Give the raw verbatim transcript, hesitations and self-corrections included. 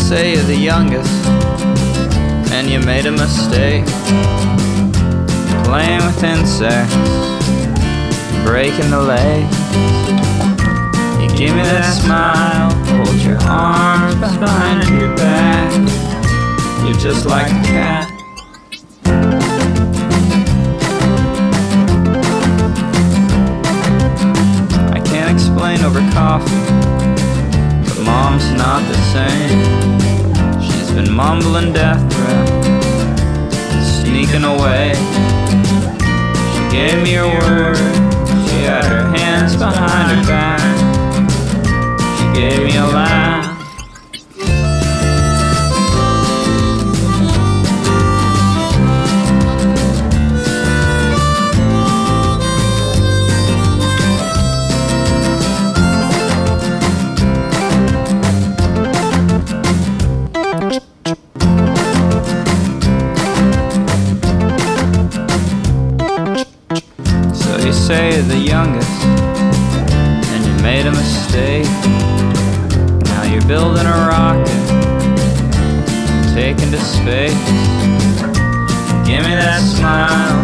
say you're the youngest, and you made a mistake, playing with insects, breaking the legs. You give me that smile, hold your arms behind your back. You're just like a cat. I can't explain over coffee, but Mom's not the same. She's been mumbling death threats, sneaking away. She gave me her word, she had her hands behind her back. She gave me a laugh. You say you're the youngest, and you made a mistake. Now you're building a rocket, taking to space. Give me that smile,